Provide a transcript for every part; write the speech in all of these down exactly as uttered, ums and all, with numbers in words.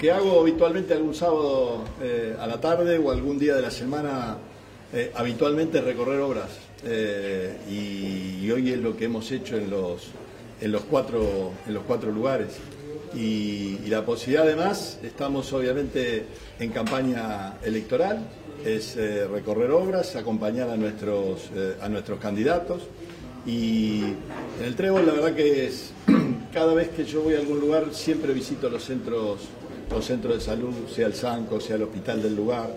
que hago habitualmente algún sábado eh, a la tarde o algún día de la semana, eh, habitualmente recorrer obras. Eh, y, y hoy es lo que hemos hecho en los, en los, cuatro, en los cuatro lugares. Y, y la posibilidad además, estamos obviamente en campaña electoral, es eh, recorrer obras, acompañar a nuestros, eh, a nuestros candidatos. Y en el Trébol la verdad que es, cada vez que yo voy a algún lugar siempre visito los centros, los centros de salud, sea el Sanco, sea el hospital del lugar,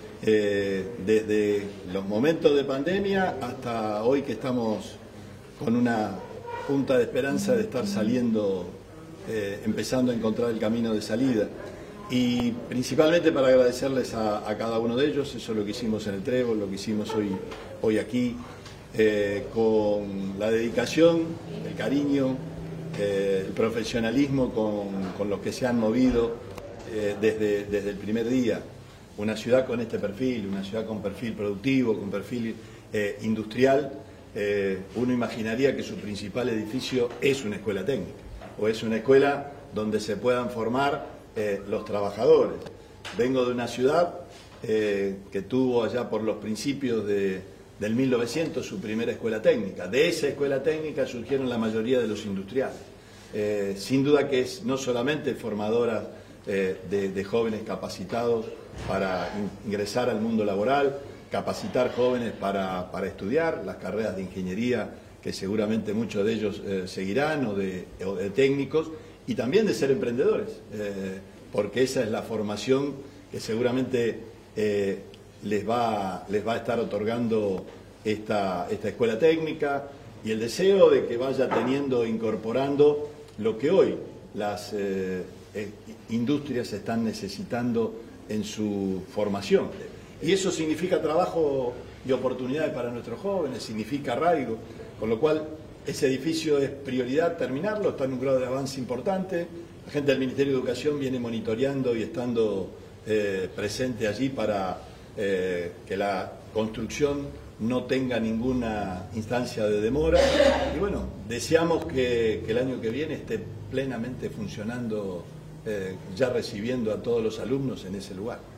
eh, desde los momentos de pandemia hasta hoy que estamos con una punta de esperanza de estar saliendo, eh, empezando a encontrar el camino de salida. Y principalmente para agradecerles a, a cada uno de ellos, eso es lo que hicimos en el Trébol, lo que hicimos hoy, hoy aquí. Eh, con la dedicación, el cariño, eh, el profesionalismo con, con los que se han movido eh, desde, desde el primer día. Una ciudad con este perfil, una ciudad con perfil productivo, con perfil eh, industrial, eh, uno imaginaría que su principal edificio es una escuela técnica o es una escuela donde se puedan formar eh, los trabajadores. Vengo de una ciudad eh, que tuvo allá por los principios de del mil novecientos su primera escuela técnica. De esa escuela técnica surgieron la mayoría de los industriales. Eh, sin duda que es no solamente formadora eh, de, de jóvenes capacitados para ingresar al mundo laboral, capacitar jóvenes para, para estudiar las carreras de ingeniería, que seguramente muchos de ellos eh, seguirán, o de, o de técnicos, y también de ser emprendedores, eh, porque esa es la formación que seguramente eh, les va, les va a estar otorgando esta, esta escuela técnica, y el deseo de que vaya teniendo, incorporando lo que hoy las eh, eh, industrias están necesitando en su formación. Y eso significa trabajo y oportunidades para nuestros jóvenes, significa arraigo, con lo cual ese edificio es prioridad terminarlo, está en un grado de avance importante. La gente del Ministerio de Educación viene monitoreando y estando eh, presente allí para Eh, que la construcción no tenga ninguna instancia de demora. Y bueno, deseamos que, que el año que viene esté plenamente funcionando, eh, ya recibiendo a todos los alumnos en ese lugar.